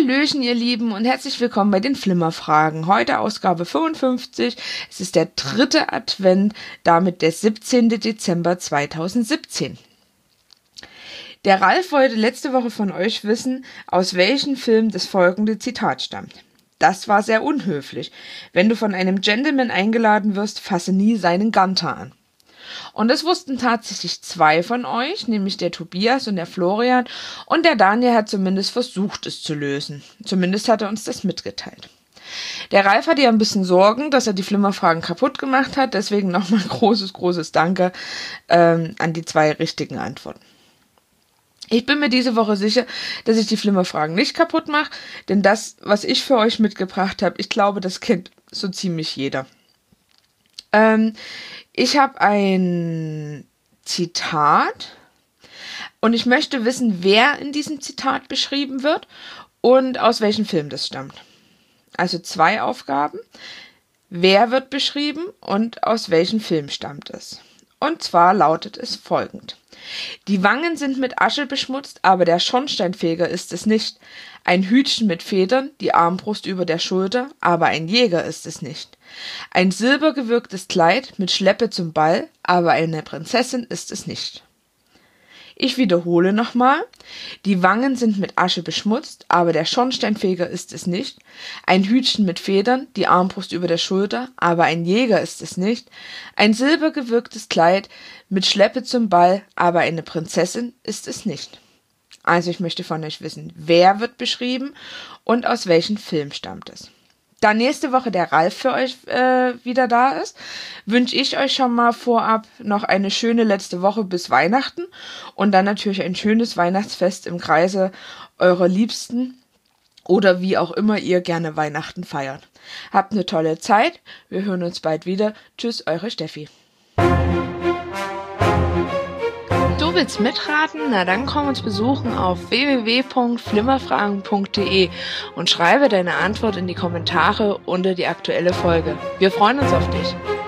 Hallöchen, ihr Lieben, und herzlich willkommen bei den Flimmerfragen. Heute Ausgabe 55. Es ist der 3. Advent, damit der 17. Dezember 2017. Der Ralf wollte letzte Woche von euch wissen, aus welchem Film das folgende Zitat stammt. Das war sehr unhöflich. Wenn du von einem Gentleman eingeladen wirst, fasse nie seinen Ganter an. Und das wussten tatsächlich 2 von euch, nämlich der Tobias und der Florian, und der Daniel hat zumindest versucht, es zu lösen. Zumindest hat er uns das mitgeteilt. Der Ralf hatte ja ein bisschen Sorgen, dass er die Flimmerfragen kaputt gemacht hat, deswegen nochmal großes Danke an die 2 richtigen Antworten. Ich bin mir diese Woche sicher, dass ich die Flimmerfragen nicht kaputt mache, denn das, was ich für euch mitgebracht habe, ich glaube, das kennt so ziemlich jeder. Ich habe ein Zitat und ich möchte wissen, wer in diesem Zitat beschrieben wird und aus welchem Film das stammt. Also 2 Aufgaben. Wer wird beschrieben und aus welchem Film stammt es? Und zwar lautet es folgend. Die Wangen sind mit Asche beschmutzt, aber der Schornsteinfeger ist es nicht. Ein Hütchen mit Federn, die Armbrust über der Schulter, aber ein Jäger ist es nicht. Ein silbergewirktes Kleid mit Schleppe zum Ball, aber eine Prinzessin ist es nicht. Ich wiederhole nochmal. Die Wangen sind mit Asche beschmutzt, aber der Schornsteinfeger ist es nicht. Ein Hütchen mit Federn, die Armbrust über der Schulter, aber ein Jäger ist es nicht. Ein silbergewirktes Kleid mit Schleppe zum Ball, aber eine Prinzessin ist es nicht. Also ich möchte von euch wissen, wer wird beschrieben und aus welchem Film stammt es. Da nächste Woche der Ralf für euch wieder da ist, wünsche ich euch schon mal vorab noch eine schöne letzte Woche bis Weihnachten und dann natürlich ein schönes Weihnachtsfest im Kreise eurer Liebsten oder wie auch immer ihr gerne Weihnachten feiert. Habt eine tolle Zeit, wir hören uns bald wieder. Tschüss, eure Steffi. Du willst mitraten? Na dann komm uns besuchen auf www.flimmerfragen.de und schreibe deine Antwort in die Kommentare unter die aktuelle Folge. Wir freuen uns auf dich.